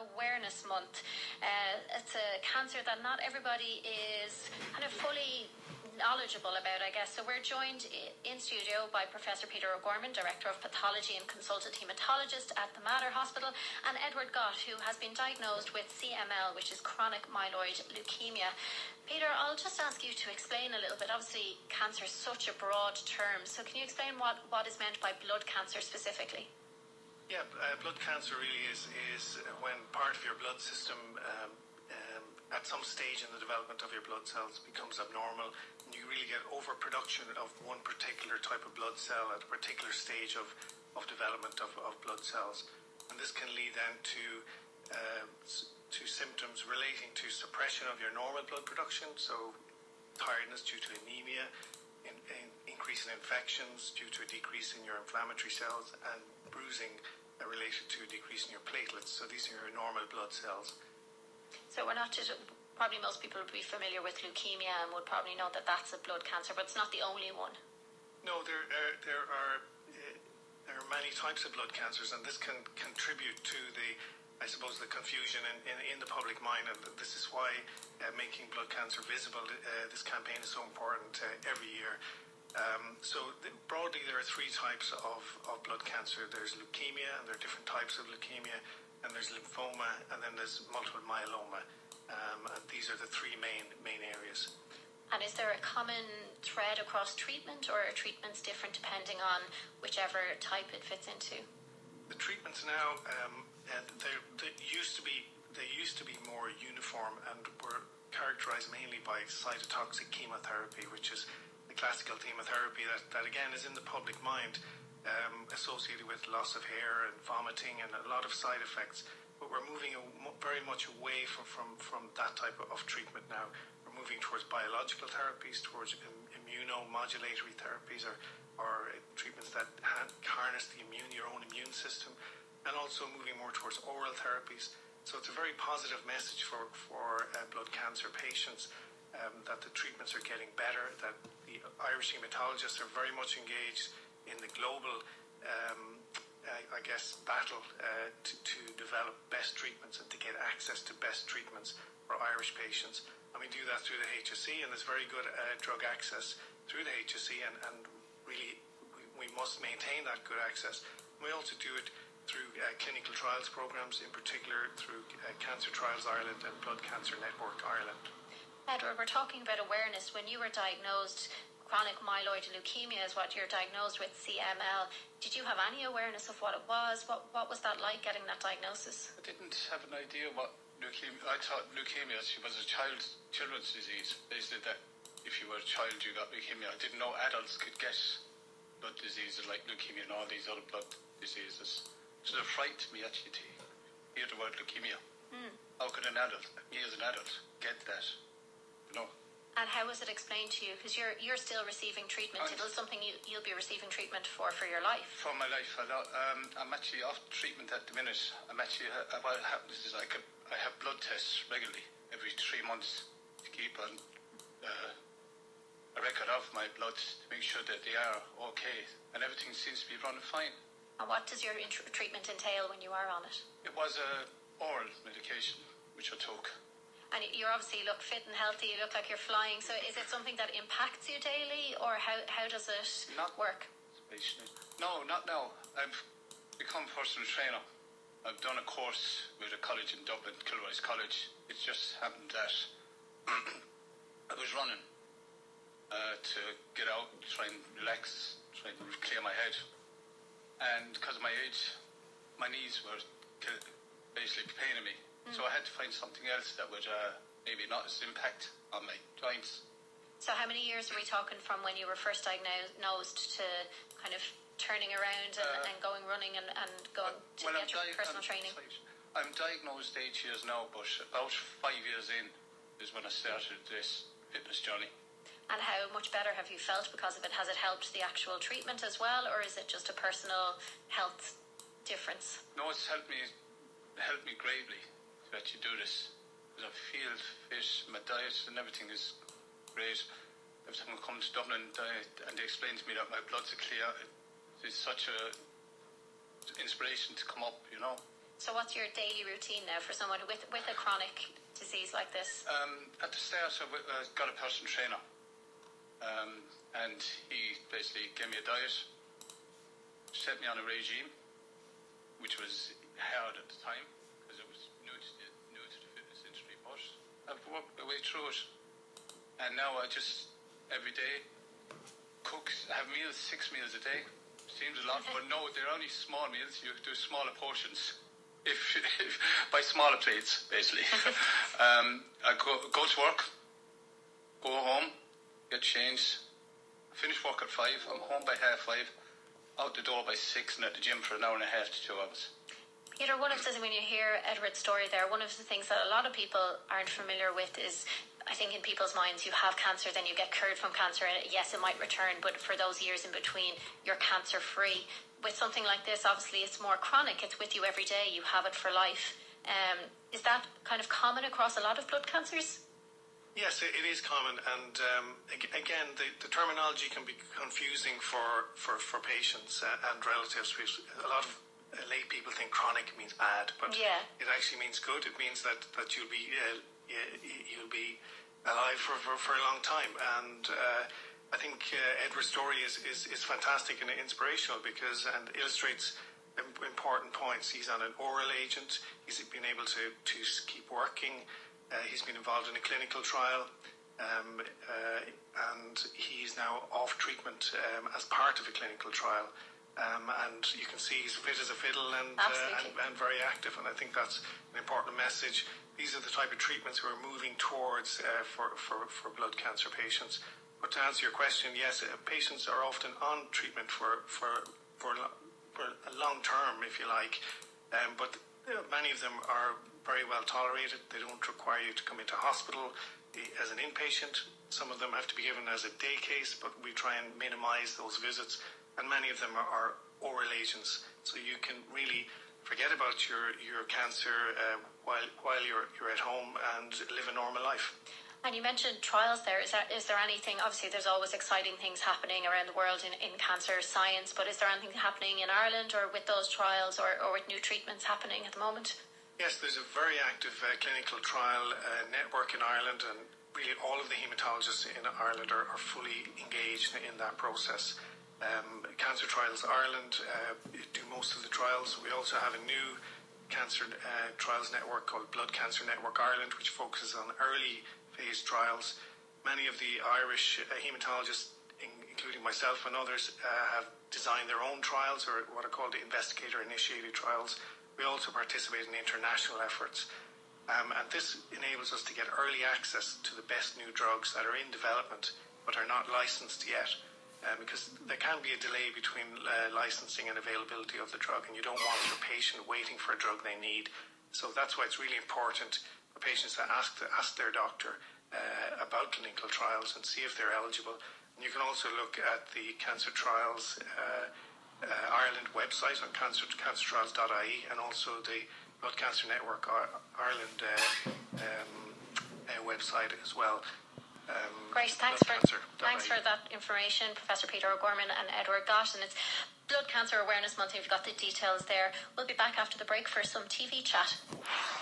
Awareness Month. It's a cancer that not everybody is kind of fully knowledgeable about, I guess. So we're joined in studio by Professor Peter O'Gorman, Director of Pathology and Consultant Haematologist at the Mater Hospital, and Edward Gott, who has been diagnosed with CML, which is chronic myeloid leukemia. Peter, I'll just ask you to explain a little bit. Obviously, cancer is such a broad term, so can you explain what is meant by blood cancer specifically? Yeah, blood cancer really is when part of your blood system at some stage in the development of your blood cells becomes abnormal, and you really get overproduction of one particular type of blood cell at a particular stage of development of blood cells. And this can lead then to symptoms relating to suppression of your normal blood production, so tiredness due to anemia, increase in infections due to a decrease in your inflammatory cells, and bruising related to a decrease in your platelets. So these are your normal blood cells. So we're not probably most people would be familiar with leukemia and would probably know that that's a blood cancer, but it's not the only one. No, there are many types of blood cancers, and this can contribute to the confusion in the public mind, and this is why making blood cancer visible, this campaign is so important every year. Broadly, there are three types of blood cancer. There's leukemia, and there are different types of leukemia, and there's lymphoma, and then there's multiple myeloma. And these are the three main areas. And is there a common thread across treatment, or are treatments different depending on whichever type it fits into? The treatments now, they used to be more uniform and were characterized mainly by cytotoxic chemotherapy, which is the classical chemotherapy that again is in the public mind, associated with loss of hair and vomiting and a lot of side effects. But we're moving very much away from that type of treatment now. We're moving towards biological therapies, towards immunomodulatory therapies, or treatments that harness your own immune system, and also moving more towards oral therapies. So it's a very positive message for blood cancer patients, that the treatments are getting better, that the Irish haematologists are very much engaged in the global battle to develop best treatments and to get access to best treatments for Irish patients. And we do that through the HSE, and there's very good drug access through the HSE, and really we must maintain that good access. We also do it through clinical trials programs, in particular through Cancer Trials Ireland and Blood Cancer Network Ireland. Edward, we're talking about awareness. When you were diagnosed, chronic myeloid leukemia is what you're diagnosed with, CML. Did you have any awareness of what it was? What was that like, getting that diagnosis? I didn't have an idea what leukemia. I thought leukemia was a children's disease. They said that if you were a child, you got leukemia. I didn't know adults could get blood diseases like leukemia and all these other blood diseases. So it frightened me actually to hear the word leukemia. How could me as an adult, get that? No. And how was it explained to you? Because you're still receiving treatment. It was something you'll be receiving treatment for your life. For my life, I'm actually off treatment at the minute. What happens is I have blood tests regularly every 3 months to keep on a record of my blood to make sure that they are okay, and everything seems to be running fine. And what does your treatment entail when you are on it? It was a oral medication which I took. And you obviously look fit and healthy. You look like you're flying. So is it something that impacts you daily, or how does it work? No, not now. I've become personal trainer. I've done a course with a college in Dublin, Kilroy's College. It just happened that I was running to get out, try and relax, try and clear my head. And because of my age, my knees were basically paining me. So I had to find something else that would maybe not as impact on my joints. So how many years are we talking from when you were first diagnosed to kind of turning around and going running and going to get your personal training? I'm diagnosed 8 years now, but about 5 years in is when I started this fitness journey. And how much better have you felt because of it? Has it helped the actual treatment as well, or is it just a personal health difference? No, it's helped me greatly to actually do this. Because I feel fit, my diet and everything is great. Every time I come to Dublin and they explain to me that my bloods are clear, it's such a inspiration to come up, you know. So what's your daily routine now for someone with a chronic disease like this? At the start, I got a personal trainer, and he basically gave me a diet, set me on a regime, which was hard at the time because it was new to the fitness industry, but I've worked my way through it, and now I just every day cook, have meals, 6 meals a day. Seems a lot, but no, they're only small meals. You do smaller portions. If by smaller plates, basically. I go to work, go home, get changed, finish work at 5. I'm home by 5:30, out the door by 6, and at the gym for an hour and a half to 2 hours. Peter, one of the things when you hear Edward's story there, one of the things that a lot of people aren't familiar with is, I think in people's minds, you have cancer, then you get cured from cancer, and yes, it might return, but for those years in between, you're cancer free. With something like this, obviously it's more chronic, it's with you every day, you have it for life. Is that kind of common across a lot of blood cancers? Yes, it is common, and again, the terminology can be confusing for patients and relatives. A lot of lay people think chronic means bad, but it actually means good. It means that you'll be alive for a long time, and I think Edward's story is fantastic and inspirational because and illustrates important points. He's on an oral agent. He's been able to keep working. He's been involved in a clinical trial, and he's now off treatment as part of a clinical trial. And you can see he's fit as a fiddle and very active. And I think that's an important message. These are the type of treatments we're moving towards for blood cancer patients. But to answer your question, yes, patients are often on treatment for a long term, if you like. But many of them are very well tolerated. They don't require you to come into hospital as an inpatient. Some of them have to be given as a day case, but we try and minimize those visits. And many of them are oral agents, so you can really forget about your cancer while you're at home and live a normal life. And you mentioned trials there. Is there anything, obviously there's always exciting things happening around the world in cancer science, but is there anything happening in Ireland or with those trials or with new treatments happening at the moment? Yes, there's a very active clinical trial network in Ireland, and really all of the haematologists in Ireland are fully engaged in that process. Cancer Trials Ireland do most of the trials. We also have a new cancer trials network called Blood Cancer Network Ireland, which focuses on early phase trials. Many of the Irish haematologists, including myself and others, have designed their own trials, or what are called investigator-initiated trials. We also participate in international efforts. And this enables us to get early access to the best new drugs that are in development but are not licensed yet. Because there can be a delay between licensing and availability of the drug, and you don't want your patient waiting for a drug they need. So that's why it's really important for patients to ask their doctor about clinical trials and see if they're eligible. And you can also look at the Cancer Trials Ireland website on cancertrials.ie, and also the Blood Cancer Network Ireland website as well. Great, thanks for that information, Professor Peter O'Gorman and Edward Gott. And it's Blood Cancer Awareness Month. You've got the details there. We'll be back after the break for some TV chat.